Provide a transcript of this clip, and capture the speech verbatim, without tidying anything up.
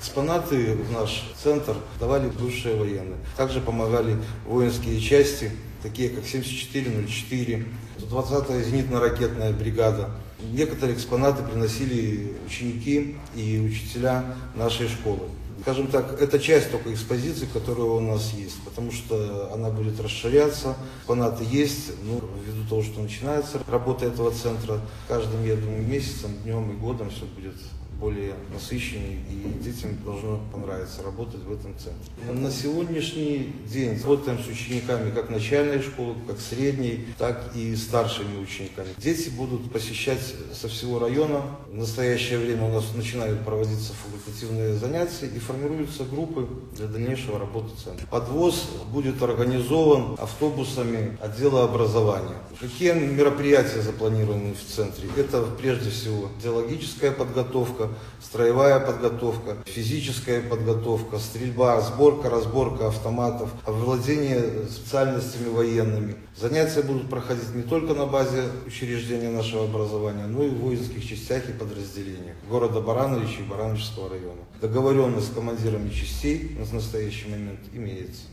Экспонаты в наш центр давали бывшие военные. Также помогали воинские части, такие как семьдесят четыре ноль четыре, двадцатая зенитно-ракетная бригада. Некоторые экспонаты приносили ученики и учителя нашей школы. Скажем так, это часть только экспозиции, которая у нас есть, потому что она будет расширяться, экспонаты есть, но ввиду того, что начинается работа этого центра, каждым, я думаю, месяцем, днем и годом все будет более насыщенней, и детям должно понравиться работать в этом центре. На сегодняшний день работаем с учениками как начальной школы, как средней, так и старшими учениками. Дети будут посещать со всего района. В настоящее время у нас начинают проводиться факультативные занятия и формируются группы для дальнейшего работы центра. Подвоз будет организован автобусами отдела образования. Какие мероприятия запланированы в центре? Это прежде всего идеологическая подготовка, строевая подготовка, физическая подготовка, стрельба, сборка, разборка автоматов, овладение специальностями военными. Занятия будут проходить не только на базе учреждения нашего образования, но и в воинских частях и подразделениях города Барановича и Барановичского района. Договоренность с командирами частей на настоящий момент имеется.